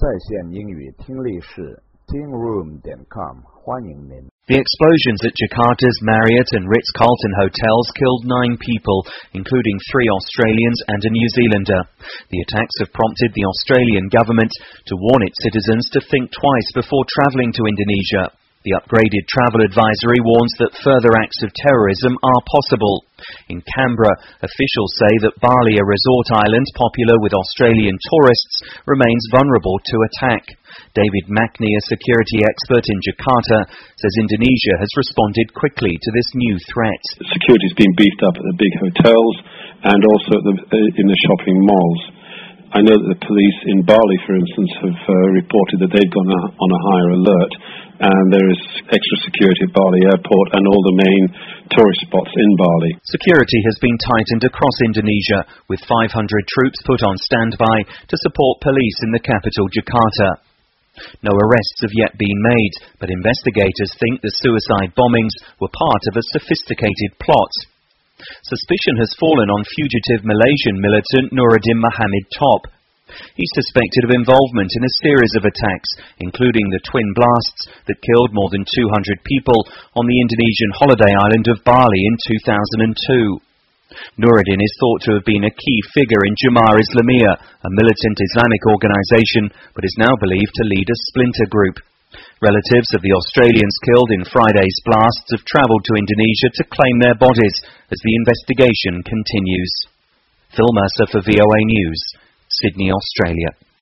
在线英语听力室 tingroom.com 欢迎您。 The explosions at Jakarta's Marriott and Ritz-Carlton hotels killed 9 people, including 3 Australians and a New Zealander. The attacks have prompted the Australian government to warn its citizens to think twice before travelling to Indonesia. The upgraded travel advisory warns that further acts of terrorism are possible. In Canberra, officials say that Bali, a resort island popular with Australian tourists, remains vulnerable to attack. David Makni, a security expert in Jakarta, says Indonesia has responded quickly to this new threat. Security has been beefed up at the big hotels and also in the shopping malls. I know that the police in Bali, for instance, have reported that they've gone on a higher alert, and there is extra security at Bali Airport and all the main tourist spots in Bali. Security has been tightened across Indonesia, with 500 troops put on standby to support police in the capital, Jakarta. No arrests have yet been made, but investigators think the suicide bombings were part of a sophisticated plot. Suspicion has fallen on fugitive Malaysian militant Nuruddin Mohammed Top. He's suspected of involvement in a series of attacks, including the twin blasts that killed more than 200 people on the Indonesian holiday island of Bali in 2002. Nuruddin is thought to have been a key figure in Jemaah Islamiyah, a militant Islamic organisation, but is now believed to lead a splinter group. Relatives of the Australians killed in Friday's blasts have travelled to Indonesia to claim their bodies as the investigation continues. Phil Mercer for VOA News, Sydney, Australia.